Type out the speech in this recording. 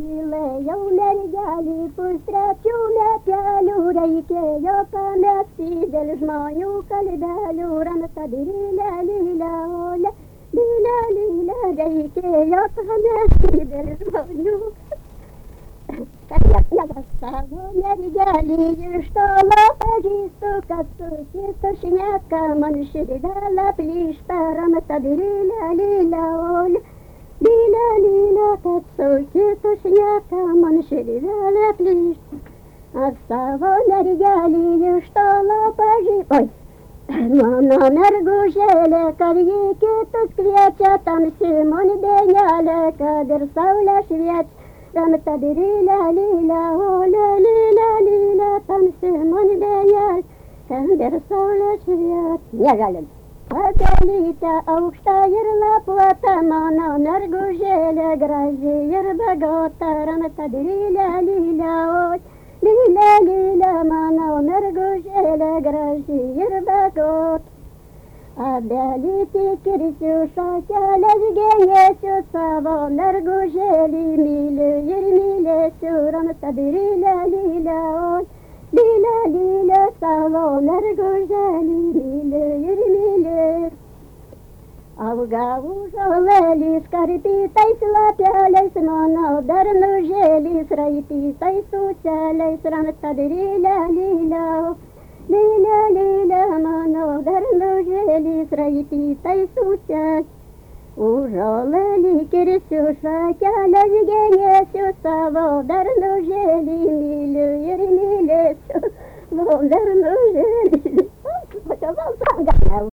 Mylėjau mergelį, pustrečių metelių, reikėjo pamesti dėl žmonių kalbelių. Ramsta lylė, lylė, olė, lylė, lylė, reikėjo pamesti dėl žmonių. Savo mergelį iš tolo pažįstu, kad su kitu šneka, man širdele plyšta. Ramsta lylė, lylė, olė, lylė, lylė, kad su kitu šneka, man širdele plyšta. Aš savo mergelį iš tolo pažįstu. Mano mergužėlė, kad ji kitus kviečia, tamsi man dienelė, kad ir saulė šviečia. Ramsta lylė, lylė, olė, lylė, lylė, tamsi man dienelė, kad ir saulė šviečia. Negalim. Pagelytė aukšta ir lapuota, mano mergužėlė, graži ir bagota. Ramsta lylė, lylė, olė, lylė, lylė, mano mergužėlė, graži ir bagota. Abelytį kirsiu šakelės, genėsiu savo mergužėlį, myliu ir mylėsiu. Ramsta lylė, lylė, olė, lylė, lylė, savo mergužėlį, myliu ir mylėsiu. Auga užuolėlis karpytais lapeliais, mano bernužėlis raipytais ūseliais. Ramsta lylė, lylė, lylė, lylė, mano bernužėlis raipytais ūseliais. Užuolėlį kirsiu šakelės, genėsiu savo bernužėlį, myliu ir mylėsiu. Bernužėlį.